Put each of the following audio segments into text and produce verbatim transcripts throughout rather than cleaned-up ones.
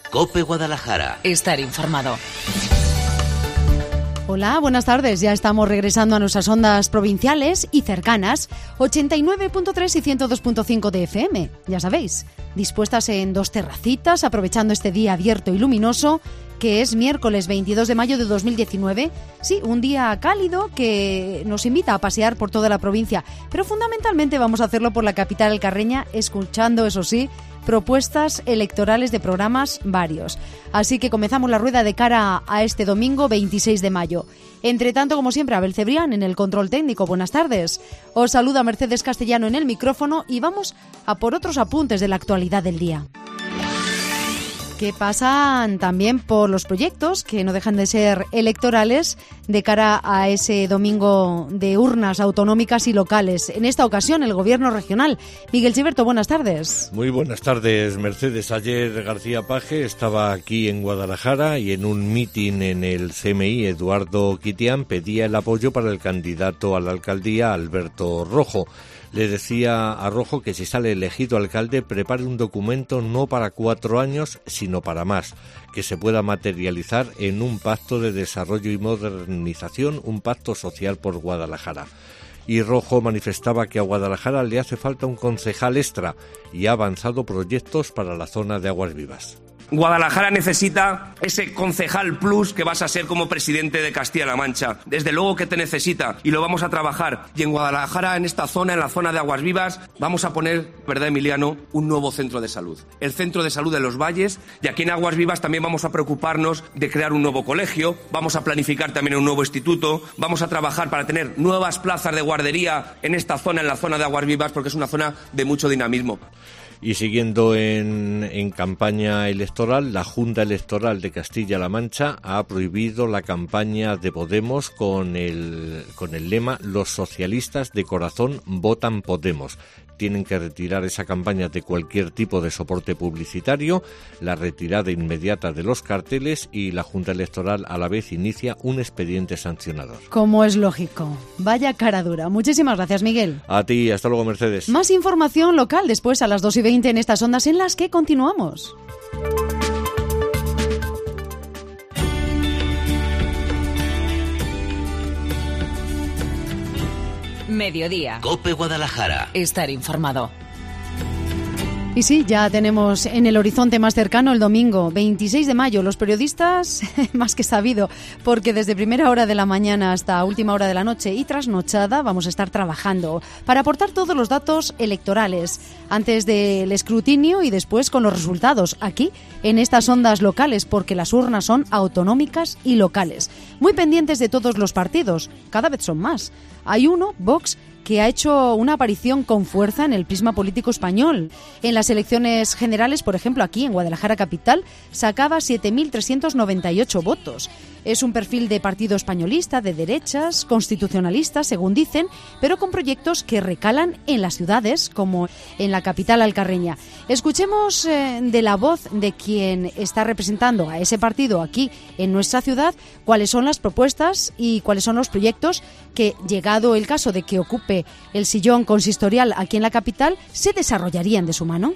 COPE Guadalajara. Estar informado. Hola, buenas tardes. Ya estamos regresando a nuestras ondas provinciales y cercanas, ochenta y nueve punto tres y ciento dos punto cinco de F M. Ya sabéis, dispuestas en dos terracitas, aprovechando este día abierto y luminoso, que es miércoles veintidós de mayo de dos mil diecinueve. Sí, un día cálido que nos invita a pasear por toda la provincia, pero fundamentalmente vamos a hacerlo por la capital alcarreña, escuchando, eso sí, propuestas electorales de programas varios. Así que comenzamos la rueda de cara a este domingo veintiséis de mayo. Entre tanto, como siempre, Abel Cebrián en el control técnico. Buenas tardes. Os saluda Mercedes Castellano en el micrófono y vamos a por otros apuntes de la actualidad del día, que pasan también por los proyectos que no dejan de ser electorales de cara a ese domingo de urnas autonómicas y locales. En esta ocasión, el Gobierno regional. Miguel Chiverto, buenas tardes. Muy buenas tardes, Mercedes. Ayer García Page estaba aquí en Guadalajara y en un mitin en el C M I, Eduardo Quitián pedía el apoyo para el candidato a la alcaldía, Alberto Rojo. Le decía a Rojo que si sale elegido alcalde prepare un documento no para cuatro años, sino para más, que se pueda materializar en un pacto de desarrollo y modernización, un pacto social por Guadalajara. Y Rojo manifestaba que a Guadalajara le hace falta un concejal extra y ha avanzado proyectos para la zona de Aguas Vivas. Guadalajara necesita ese concejal plus que vas a ser como presidente de Castilla-La Mancha. Desde luego que te necesita y lo vamos a trabajar. Y en Guadalajara, en esta zona, en la zona de Aguas Vivas, vamos a poner, ¿verdad, Emiliano?, un nuevo centro de salud. El Centro de Salud de los Valles. Y aquí en Aguas Vivas también vamos a preocuparnos de crear un nuevo colegio. Vamos a planificar también un nuevo instituto. Vamos a trabajar para tener nuevas plazas de guardería en esta zona, en la zona de Aguas Vivas, porque es una zona de mucho dinamismo. Y siguiendo en, en campaña electoral, la Junta Electoral de Castilla-La Mancha ha prohibido la campaña de Podemos con el, con el lema «Los socialistas de corazón votan Podemos». Tienen que retirar esa campaña de cualquier tipo de soporte publicitario, la retirada inmediata de los carteles y la Junta Electoral a la vez inicia un expediente sancionador. Como es lógico. Vaya cara dura. Muchísimas gracias, Miguel. A ti, hasta luego, Mercedes. Más información local después a las dos y veinte en estas ondas en las que continuamos. Mediodía. COPE Guadalajara. Estar informado. Y sí, ya tenemos en el horizonte más cercano el domingo, veintiséis de mayo. Los periodistas, más que sabido, porque desde primera hora de la mañana hasta última hora de la noche y trasnochada vamos a estar trabajando para aportar todos los datos electorales, antes del escrutinio y después con los resultados, aquí en estas ondas locales, porque las urnas son autonómicas y locales. Muy pendientes de todos los partidos, cada vez son más. Hay uno, Vox, que ha hecho una aparición con fuerza en el prisma político español. En las elecciones generales, por ejemplo, aquí en Guadalajara capital, sacaba siete mil trescientos noventa y ocho votos. Es un perfil de partido españolista, de derechas, constitucionalista, según dicen, pero con proyectos que recalan en las ciudades, como en la capital alcarreña. Escuchemos eh, de la voz de quien está representando a ese partido aquí en nuestra ciudad, cuáles son las propuestas y cuáles son los proyectos que, llegado el caso de que ocupe el sillón consistorial aquí en la capital, se desarrollarían de su mano.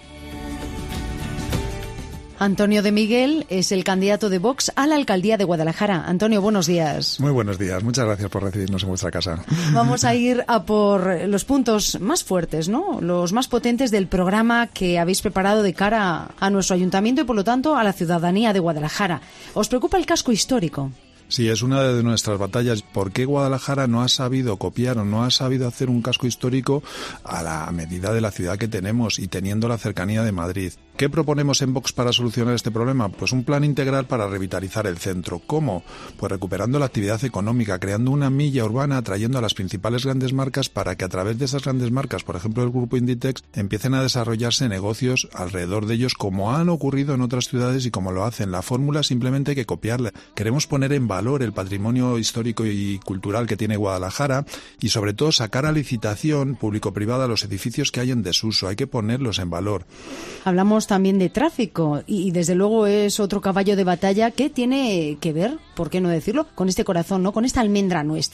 Antonio de Miguel es el candidato de Vox a la alcaldía de Guadalajara. Antonio, buenos días. Muy buenos días. Muchas gracias por recibirnos en vuestra casa. Vamos a ir a por los puntos más fuertes, ¿no? Los más potentes del programa que habéis preparado de cara a nuestro ayuntamiento y, por lo tanto, a la ciudadanía de Guadalajara. ¿Os preocupa el casco histórico? Sí, es una de nuestras batallas. ¿Por qué Guadalajara no ha sabido copiar o no ha sabido hacer un casco histórico a la medida de la ciudad que tenemos y teniendo la cercanía de Madrid? ¿Qué proponemos en Vox para solucionar este problema? Pues un plan integral para revitalizar el centro. ¿Cómo? Pues recuperando la actividad económica, creando una milla urbana, atrayendo a las principales grandes marcas para que a través de esas grandes marcas, por ejemplo el grupo Inditex, empiecen a desarrollarse negocios alrededor de ellos como han ocurrido en otras ciudades y como lo hacen. La fórmula simplemente hay que copiarla. Queremos poner en valor el patrimonio histórico y cultural que tiene Guadalajara y sobre todo sacar a licitación público-privada los edificios que hay en desuso. Hay que ponerlos en valor. Hablamos también de tráfico y, y desde luego es otro caballo de batalla que tiene que ver, ¿por qué no decirlo?, con este corazón, ¿no?, con esta almendra nuestra.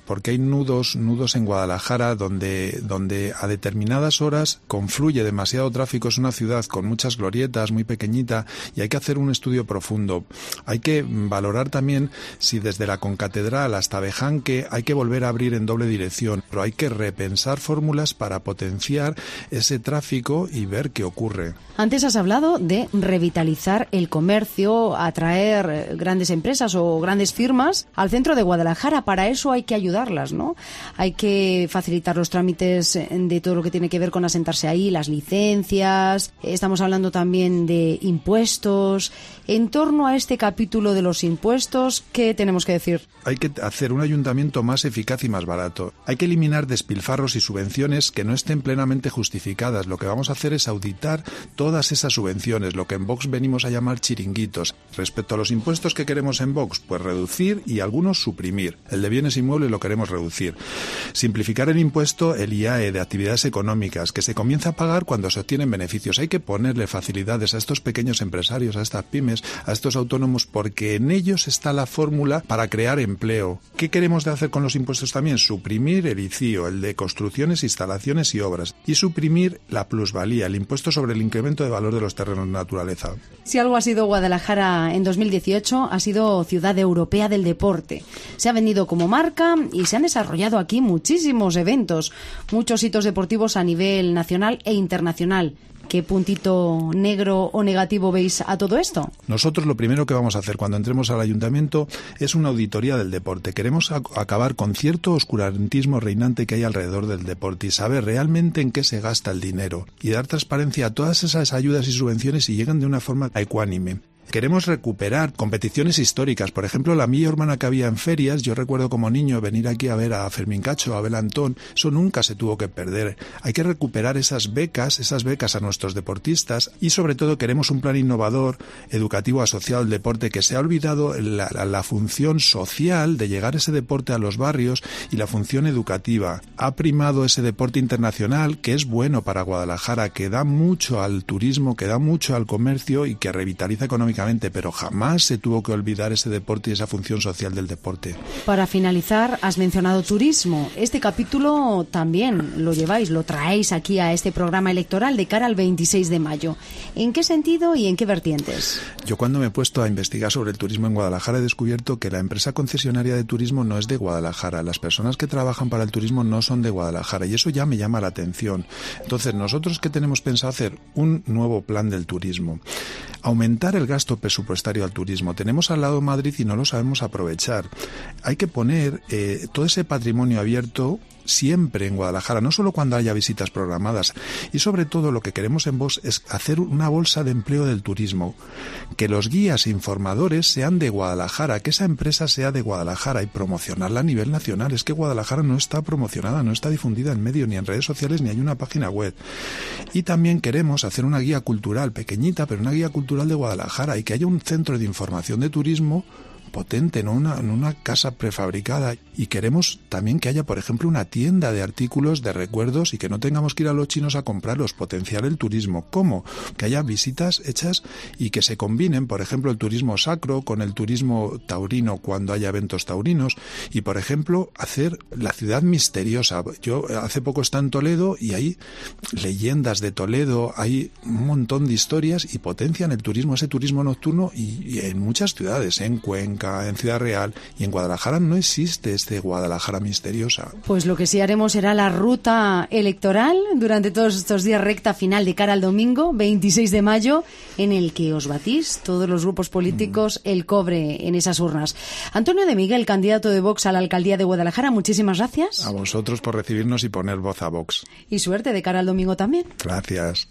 porque hay nudos, nudos en Guadalajara donde, donde a determinadas horas confluye demasiado tráfico. Es una ciudad con muchas glorietas, muy pequeñita, y hay que hacer un estudio profundo. Hay que valorar también si desde la Concatedral hasta Bejanque hay que volver a abrir en doble dirección, pero hay que repensar fórmulas para potenciar ese tráfico y ver qué ocurre. Antes has hablado de revitalizar el comercio, atraer grandes empresas o grandes firmas al centro de Guadalajara. Para eso hay que ayudarlas, ¿no? Hay que facilitar los trámites de todo lo que tiene que ver con asentarse ahí, las licencias. Estamos hablando también de impuestos. En torno a este capítulo de los impuestos, ¿qué tenemos que decir? Hay que hacer un ayuntamiento más eficaz y más barato. Hay que eliminar despilfarros y subvenciones que no estén plenamente justificadas. Lo que vamos a hacer es auditar todas esas subvenciones, lo que en Vox venimos a llamar chiringuitos. Respecto a los impuestos que queremos en Vox, pues reducir y algunos suprimir. El de bienes inmuebles lo queremos reducir. Simplificar el impuesto, el I A E de actividades económicas, que se comienza a pagar cuando se obtienen beneficios. Hay que ponerle facilidades a estos pequeños empresarios, a estas pymes, a estos autónomos, porque en ellos está la fórmula para crear empleo. ¿Qué queremos de hacer con los impuestos también? Suprimir el I C I O, el de construcciones, instalaciones y obras, y suprimir la plusvalía, el impuesto sobre el incremento de valor de los terrenos de naturaleza. Si algo ha sido Guadalajara en dos mil dieciocho, ha sido Ciudad Europea del Deporte. Se ha vendido como marca y se han desarrollado aquí muchísimos eventos, muchos hitos deportivos a nivel nacional e internacional. ¿Qué puntito negro o negativo veis a todo esto? Nosotros lo primero que vamos a hacer cuando entremos al ayuntamiento es una auditoría del deporte. Queremos ac- acabar con cierto oscurantismo reinante que hay alrededor del deporte y saber realmente en qué se gasta el dinero y dar transparencia a todas esas ayudas y subvenciones y llegan de una forma ecuánime. Queremos recuperar competiciones históricas. Por ejemplo, la milla urbana que había en ferias, yo recuerdo como niño venir aquí a ver a Fermín Cacho, a Abel Antón, eso nunca se tuvo que perder. Hay que recuperar esas becas, esas becas a nuestros deportistas y sobre todo queremos un plan innovador, educativo asociado al deporte, que se ha olvidado la, la, la función social de llegar ese deporte a los barrios y la función educativa. Ha primado ese deporte internacional que es bueno para Guadalajara, que da mucho al turismo, que da mucho al comercio y que revitaliza económicamente, pero jamás se tuvo que olvidar ese deporte y esa función social del deporte. Para finalizar, has mencionado turismo. Este capítulo también lo lleváis, lo traéis aquí a este programa electoral de cara al veintiséis de mayo. ¿En qué sentido y en qué vertientes? Yo cuando me he puesto a investigar sobre el turismo en Guadalajara he descubierto que la empresa concesionaria de turismo no es de Guadalajara. Las personas que trabajan para el turismo no son de Guadalajara y eso ya me llama la atención. Entonces, ¿nosotros qué tenemos pensado hacer? Un nuevo plan del turismo. Aumentar el gasto presupuestario al turismo. Tenemos al lado Madrid y no lo sabemos aprovechar. Hay que poner eh, todo ese patrimonio abierto siempre en Guadalajara, no solo cuando haya visitas programadas. Y sobre todo lo que queremos en Vox es hacer una bolsa de empleo del turismo. Que los guías e informadores sean de Guadalajara, que esa empresa sea de Guadalajara y promocionarla a nivel nacional. Es que Guadalajara no está promocionada, no está difundida en medios, ni en redes sociales, ni hay una página web. Y también queremos hacer una guía cultural, pequeñita, pero una guía cultural de Guadalajara y que haya un centro de información de turismo potente, no una, no una casa prefabricada. Y queremos también que haya, por ejemplo, una tienda de artículos de recuerdos y que no tengamos que ir a los chinos a comprarlos, potenciar el turismo. ¿Cómo? Que haya visitas hechas y que se combinen, por ejemplo, el turismo sacro con el turismo taurino cuando haya eventos taurinos y, por ejemplo, hacer la ciudad misteriosa. Yo hace poco estaba en Toledo y hay leyendas de Toledo, hay un montón de historias y potencian el turismo, ese turismo nocturno y, y en muchas ciudades, en Cuenca, en Ciudad Real y en Guadalajara no existe este Guadalajara misteriosa. Pues lo que sí haremos será la ruta electoral durante todos estos días recta final de cara al domingo veintiséis de mayo, en el que os batís todos los grupos políticos el cobre en esas urnas. Antonio de Miguel, candidato de Vox a la alcaldía de Guadalajara, muchísimas gracias. A vosotros por recibirnos y poner voz a Vox. Y suerte de cara al domingo también. Gracias.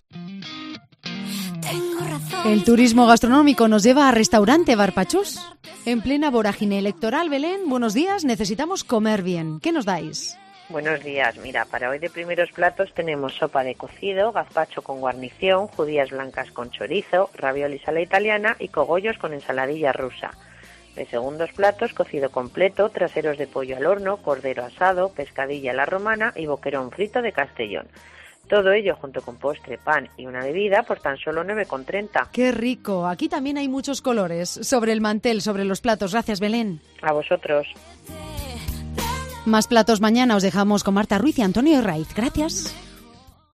El turismo gastronómico nos lleva a Restaurante Barpachús. En plena vorágine electoral, Belén, buenos días, necesitamos comer bien. ¿Qué nos dais? Buenos días, mira, para hoy de primeros platos tenemos sopa de cocido, gazpacho con guarnición, judías blancas con chorizo, raviolis a la italiana y cogollos con ensaladilla rusa. De segundos platos, cocido completo, traseros de pollo al horno, cordero asado, pescadilla a la romana y boquerón frito de Castellón. Todo ello junto con postre, pan y una bebida por tan solo nueve con treinta. ¡Qué rico! Aquí también hay muchos colores sobre el mantel, sobre los platos. Gracias, Belén. A vosotros. Más platos mañana. Os dejamos con Marta Ruiz y Antonio Raiz. Gracias.